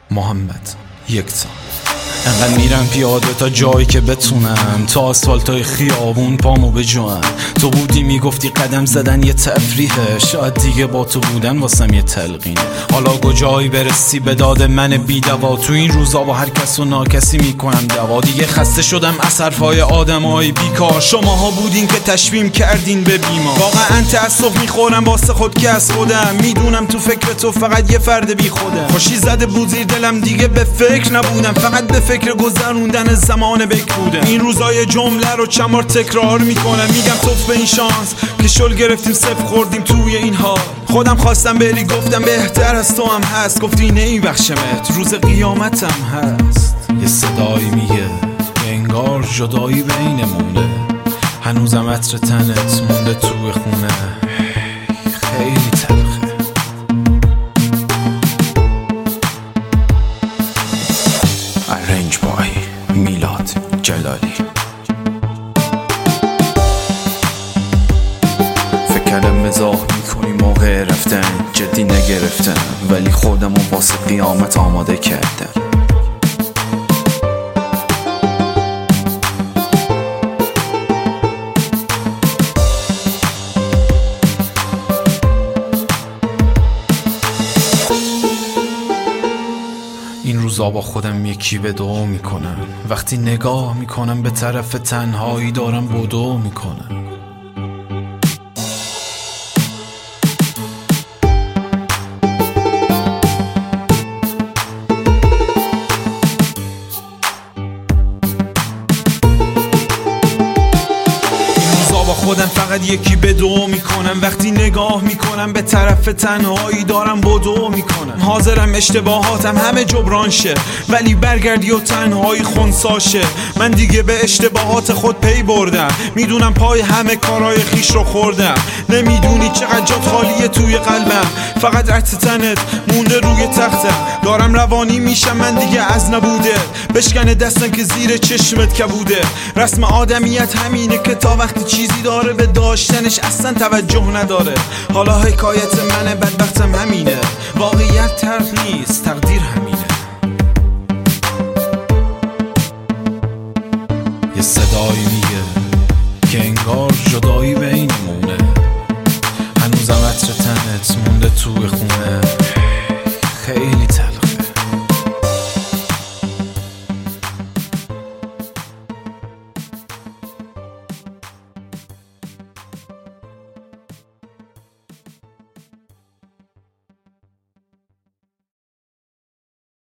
محمد یکتا. انقدر میرم پیاده تا جایی که بتونم، تا آسفالتای خیابون پامو بجوام. تو بودی میگفتی قدم زدن یه تفریحه، شاید دیگه با تو بودن واسم یه تلقینه. حالا کجایی برسی به داد من بی‌دوا، تو این روزا با هر کس و ناکسی میکنم دوا. دیگه خسته شدم از حرفای آدمای بیکار، شماها بودین که تشویم کردین به بیمار. واقعا تأسف میخورم واسه خود که از خودم، میدونم تو فکر تو فقط یه فرد بی خودم. خوشی زده بود زیر دلم دیگه به فکر نبودم، فقط به فکر گذروندن زمان بک بودم. این روزای جمله رو چند بار تکرار میکنم، میگم توف به این شانس که شل گرفتیم صفر خوردیم توی این حال. خودم خواستم بری گفتم بهتر از تو هم هست، گفتی نمیبخشمت روز قیامتم هست. یه صدایی میگه انگار جدایی بینمونه، هنوزم عطر تنت مونده توی خونه. خیلی تلخه. Arrange by میلاد جلالی. فکر کردم مزاح میکنی موقع رفتن، جدی نگرفتم ولی خودمو واسه قیامت آماده کردم. این روزا با خودم یکی به دو میکنم، وقتی نگاه میکنم به طرف تنهایی دارم بدو میکنم. با خودم فقط یکی به دو میکنم، وقتی نگاه میکنم به طرف تنهایی دارم بدو میکنم. حاضرم اشتباهاتم همه جبران شه، ولی برگردی و تنهایی خونساشه. من دیگه به اشتباهات خود پی بردم، میدونم پای همه کارهای خیش رو خوردم. نمیدونی چقدر جات خالیه توی قلبم، فقط عطر تنت مونده روی تختم. دارم روانی میشم من دیگه از نبوده، بشکنه دستم که زیر چشمت کبوده. رسم آدمیت همینه که تا وقتی چیزی داره به داشتنش اصلا توجه نداره. حالا حکایت منه بدبختم همینه، واقعیت تلخ نیست تقدیر